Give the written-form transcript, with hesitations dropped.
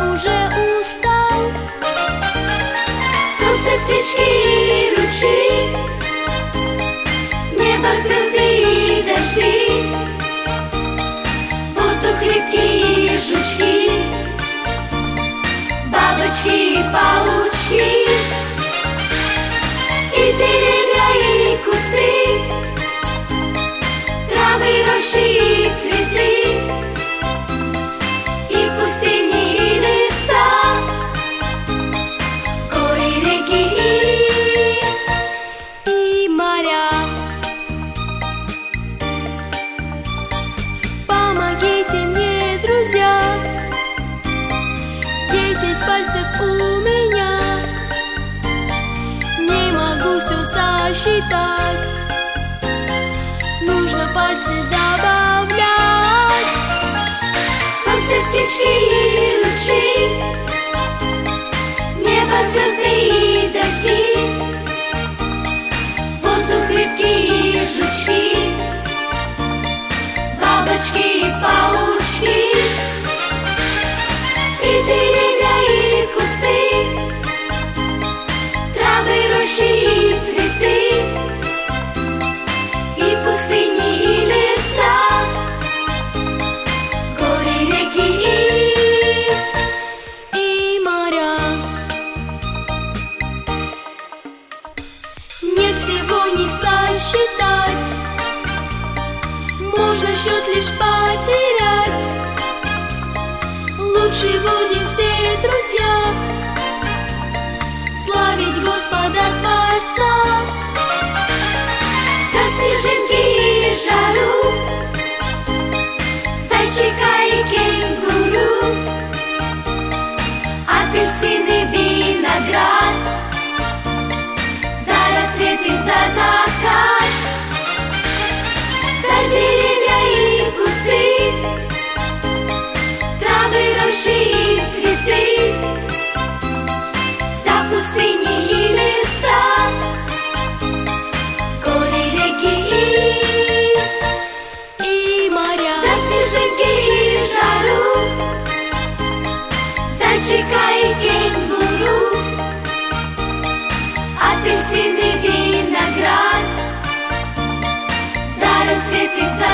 уже устал. Солнце, птички и ручьи, небо, звезды и дожди, воздух липкий и жучки, бабочки и паучки, и деревья и кусты, травы, рощи и цветы, и пустыни и леса, горы, реки и моря. Помогите мне, друзья, 10 пальцев у меня, не могу все сосчитать, нужно пальцы добавлять. Солнце, птички и ручьи, небо, звезды и дожди, воздух липкий и жучки, бабочки и паучки, и деревья и кусты, травы, рощи и цветы, и пустыни и леса, горы, реки и моря. Нет, всего не сосчитать, можно счет лишь потерять. Лучше будем все, друзья, славить Господа Творца. За снежинки и жару, зайчика и кенгуру, апельсины, виноград, за рассвет и за закат, за деревья и кусты, травы, рощи и цветы, за пустыни и леса, горы, реки и моря. За снежинки и жару, зайчика и кенгуру, апельсины, виноград, за рассвет и за